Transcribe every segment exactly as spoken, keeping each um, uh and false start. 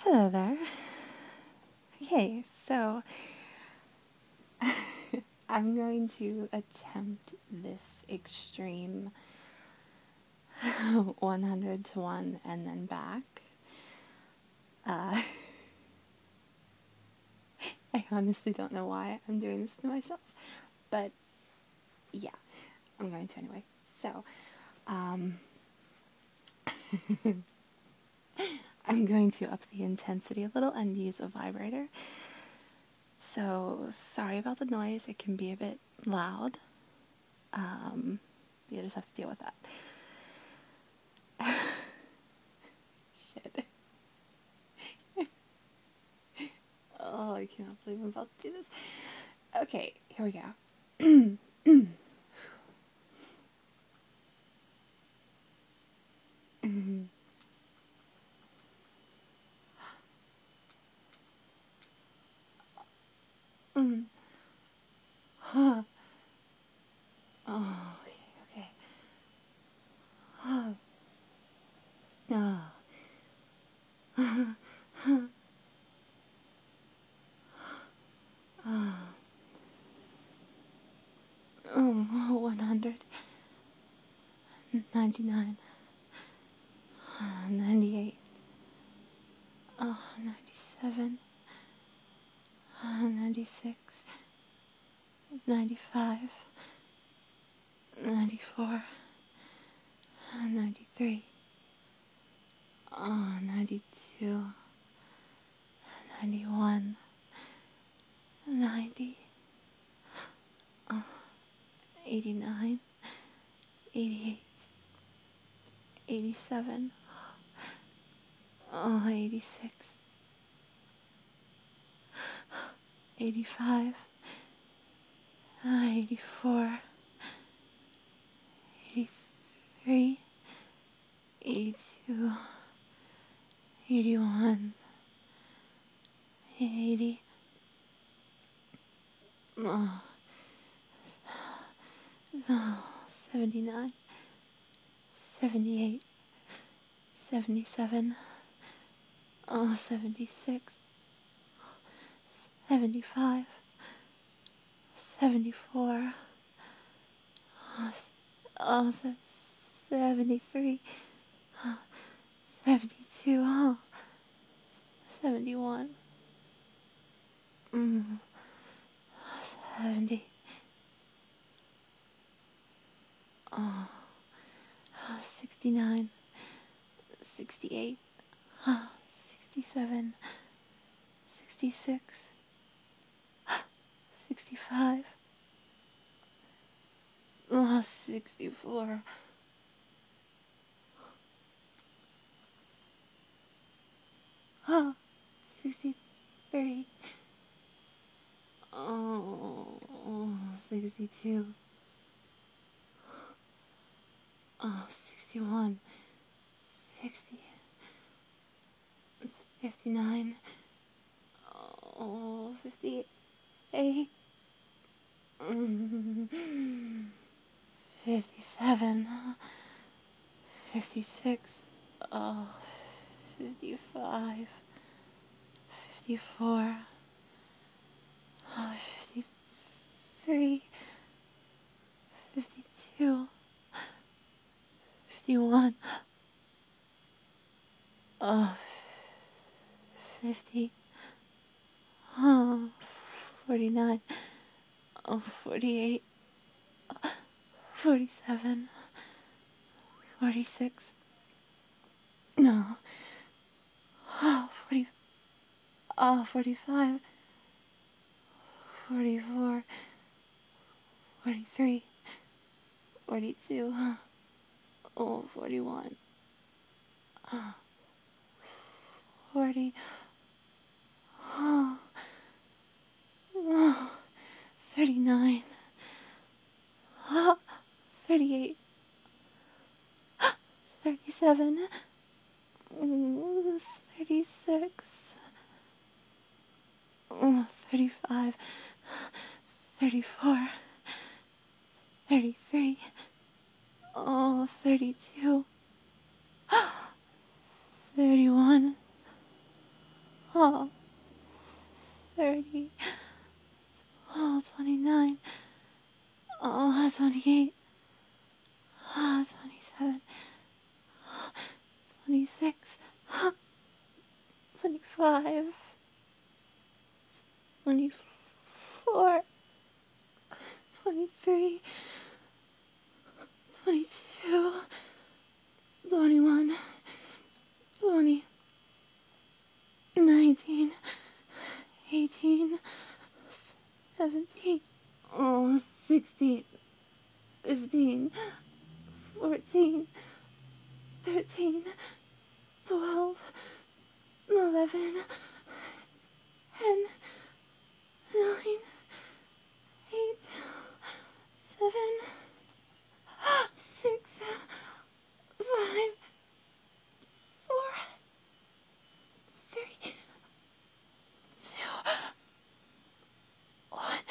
Hello there. Okay, so I'm going to attempt this extreme one hundred to one and then back. Uh, I honestly don't know why I'm doing this to myself, but yeah, I'm going to anyway. So, um, I'm going to up the intensity a little and use a vibrator. So, sorry about the noise, it can be a bit loud. Um, you just have to deal with that. Shit. Oh, I cannot believe I'm about to do this. Okay, here we go. Huh. Oh, okay, okay. Oh. Oh, one hundred. ninety-nine. ninety-eight. Oh, ninety-seven. ninety-six. ninety-five. ninety-four. ninety-three. Oh, ninety-two. ninety-one. ninety. Oh, eighty-nine. eighty-eight. eighty-seven. Oh, eighty-six. eighty-five. eighty-four. eighty-three. eighty-two. eighty-one. eighty. Oh, oh, seventy-nine. seventy-eight. seventy-seven. Oh, seventy-six. seventy-five. seventy-four. Oh, oh seventy-three. Oh, seventy-two. Oh, seventy-one. Mm. seventy. Oh, sixty-nine. sixty-eight. Oh, sixty-seven. sixty-six. sixty-five. Oh, sixty-four. Oh, sixty-three. Oh, sixty-two. Oh, sixty-one. sixty. fifty-nine. Oh, fifty-eight. fifty-seven. fifty-six. Oh, fifty-five. fifty-four. Oh, fifty-three. fifty-two. fifty-one. Oh, fifty. Oh, forty-nine. Oh, forty-eight. forty-seven. forty-six. No. Oh, forty. Oh, forty-five. forty-four. forty-three. forty-two. Oh, forty-one. Oh, forty. Oh, oh, thirty-nine. Oh, thirty-eight. thirty-seven. Oh, thirty-six. Oh, thirty-five. thirty-four. thirty-three. Oh, thirty-two. thirty-one. oh, thirty, oh, twenty-nine, oh, twenty-eight, oh, twenty-seven, twenty-six, twenty-five, twenty-four, twenty-three, twenty-two, twenty-one, twenty, nineteen, eighteen, seventeen, oh, sixteen, fifteen, fourteen, thirteen, twelve, eleven, ten, nine, eight, seven, six, five, four, three, two, one.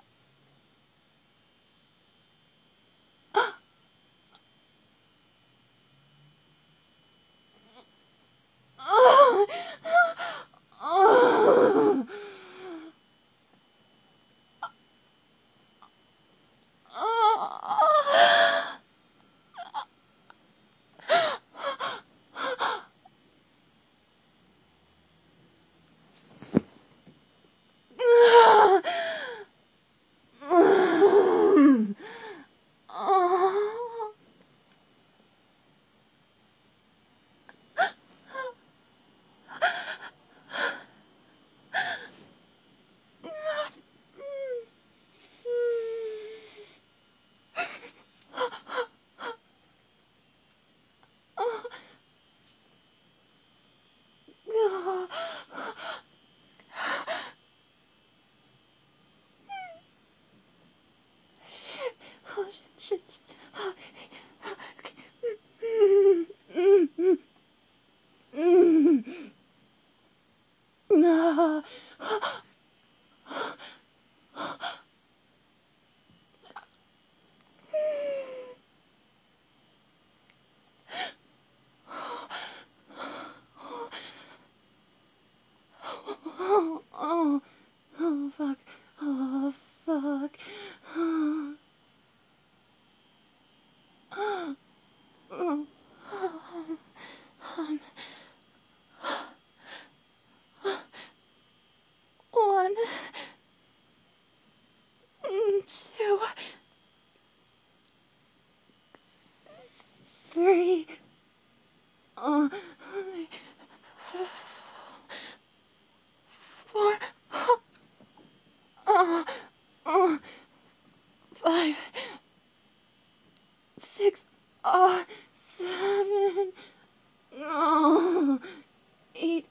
Oh, shit, shit. Oh, no. Oh, oh, oh, fuck. Oh, fuck. Oh, oh, oh, um, one, two, three, uh, four, uh, uh, five, six, uh, seven, uh, eight,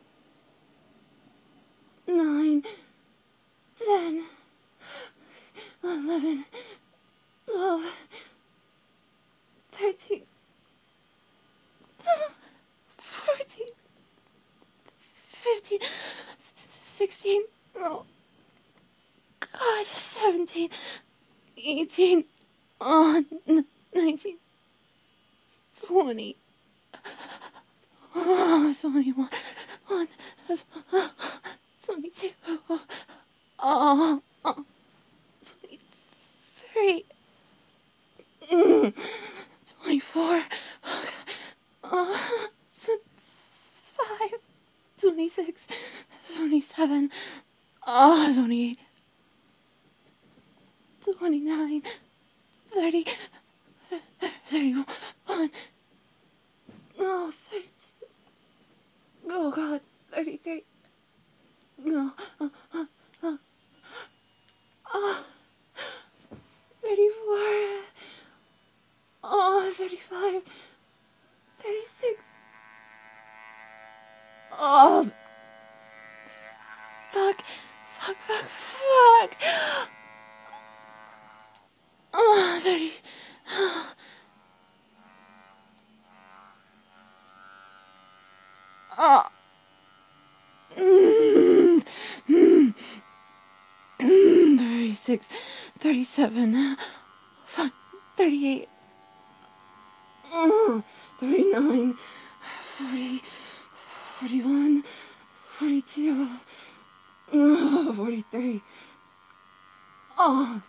nine, ten, eleven, twelve, thirteen, fourteen, fifteen, sixteen, oh god, seventeen, eighteen, oh, nineteen, twenty, oh, twenty-one, one, twenty-two, oh, oh, twenty-three, mm, twenty-four, uh, twenty-five, twenty-six, twenty-seven, oh, twenty-eight, twenty-nine, thirty, thirty-one, oh, thirty-two, oh god, thirty-three, no, uh, uh, uh, uh, thirty-four, oh, thirty-five, thirty-six, oh, fuck, fuck, fuck, fuck, oh, thirty, oh, mm, mm, mm, thirty-six, thirty-seven, thirty-eight, mm, thirty-nine, forty, forty-one, forty-two, oh, forty-three, oh,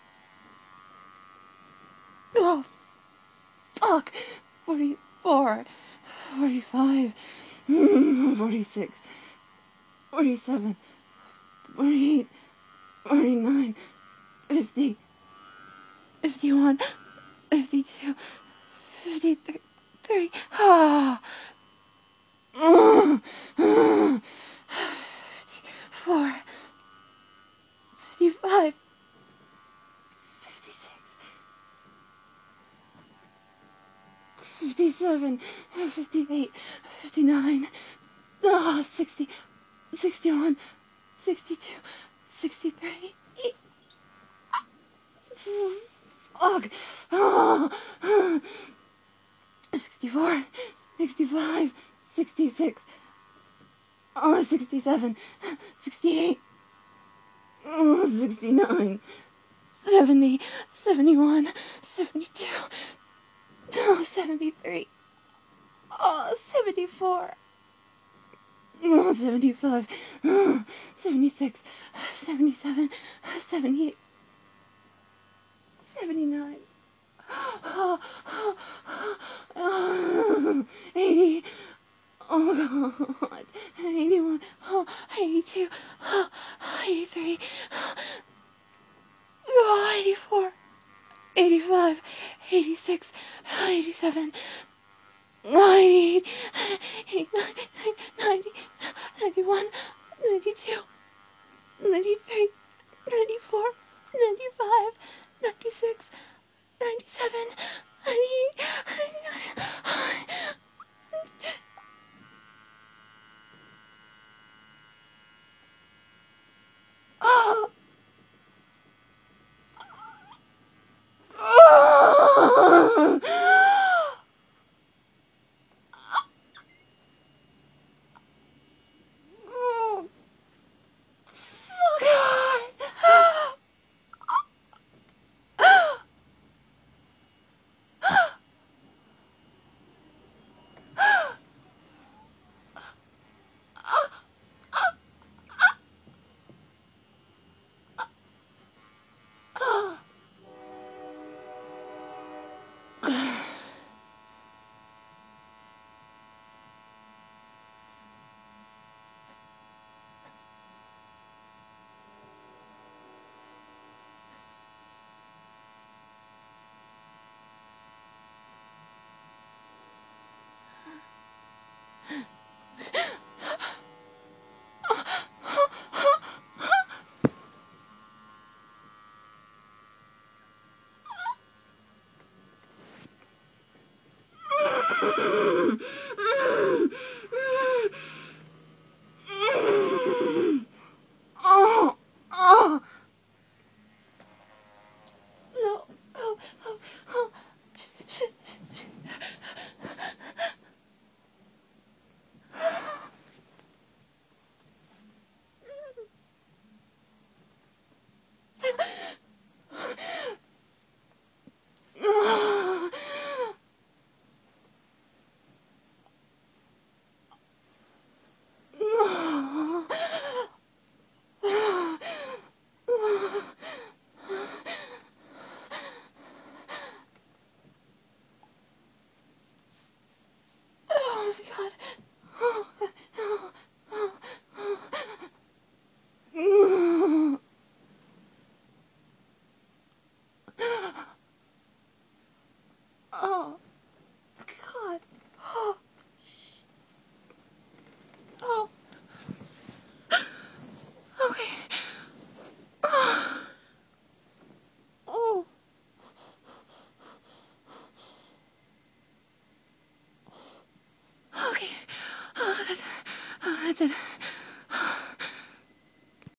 oh, fuck, forty-four, forty-five, forty-six, forty-seven, forty-eight, forty-nine, fifty, fifty-one, fifty-two, fifty-three, three, ah, fifty-four, fifty-five, fifty-six, fifty-seven, fifty-eight, fifty-nine, oh, sixty, sixty-one, sixty-two, sixty-three, fuck, oh, sixty-four, sixty-five, sixty-six, oh, sixty-seven, sixty-eight, oh, sixty-nine, seventy, seventy-one, seventy-two, oh, seventy-three, oh, seventy-four, oh, seventy-five, oh, seventy-six, seventy-seven, seventy-eight, seventy-nine, oh, oh, oh, eighty, oh god, eighty-one, oh, eighty-two, oh, eighty-three, oh, eighty-four, eighty-five, eighty-six, eighty-seven, eighty-eight,